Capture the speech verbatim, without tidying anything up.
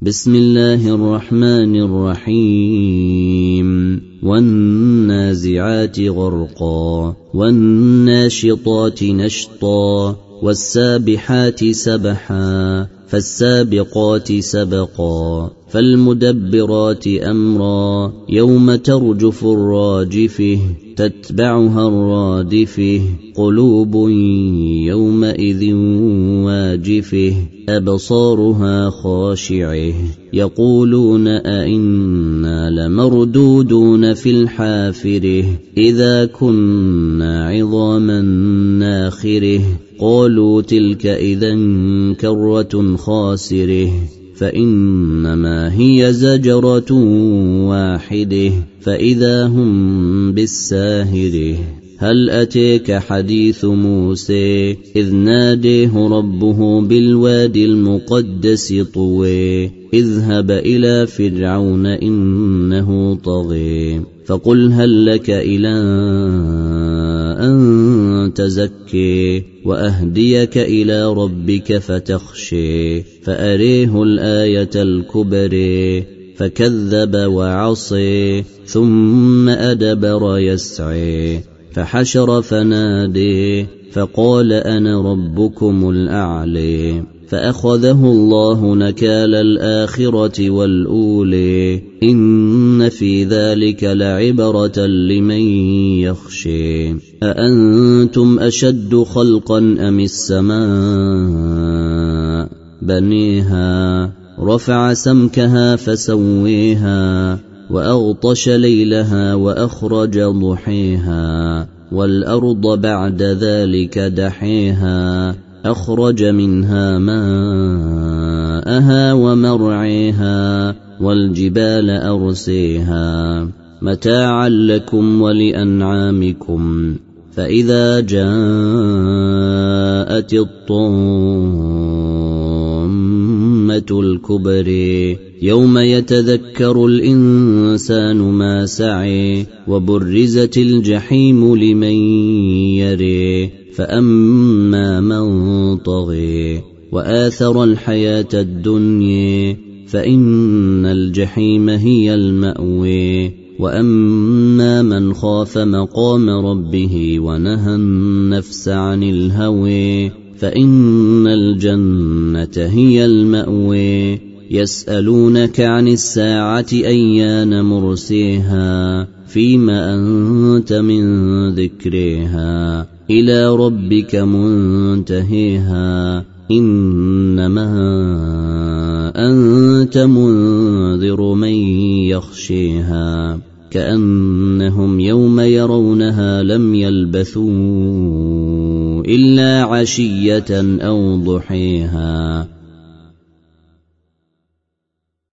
بسم الله الرحمن الرحيم والنازعات غرقا والناشطات نشطا والسابحات سبحا فالسابقات سبقا فالمدبرات أمرا يوم ترجف الراجفة تتبعها الرادفة قلوب يومئذ واجفة أبصارها خاشعة يقولون أئنا لمردودون في الحافرة إذا كنا عظاما ناخرة قالوا تلك إذا كرة خاسرة فإنما هي زجرة واحدة فإذا هم بالساهرة هل أتيك حديث موسى إذ ناديه ربه بالوادي المقدس طوى اذهب إلى فرعون إنه طغى فقل هل لك إلى أن تزكي وأهديك إلى ربك فتخشي فأريه الآية الكبرى فكذب وعصي ثم أدبر يسعي فحشر فنادي فقال أنا ربكم الأعلى فأخذه الله نكال الآخرة والأولى إن في ذلك لعبرة لمن يخشى أأنتم أشد خلقا أم السماء بنيها رفع سمكها فسويها وأغطش ليلها وأخرج ضحيها والأرض بعد ذلك دحيها أخرج منها ماءها ومرعيها والجبال أرسيها متاعا لكم ولأنعامكم فإذا جاءت الطامة الكبرى يوم يتذكر الإنسان ما سعي وبرزت الجحيم لمن يري فأما من طغي وآثر الحياة الدنيا فإن الجحيم هي المأوى وأما من خاف مقام ربه ونهى النفس عن الهوى فإن الجنة هي المأوى يسألونك عن الساعة أيان مرسيها فيما أنت من ذكرها إلى ربك منتهيها إنما أنت منذر من يخشيها كأنهم يوم يرونها لم يلبثوا إلا عشية أو ضحيها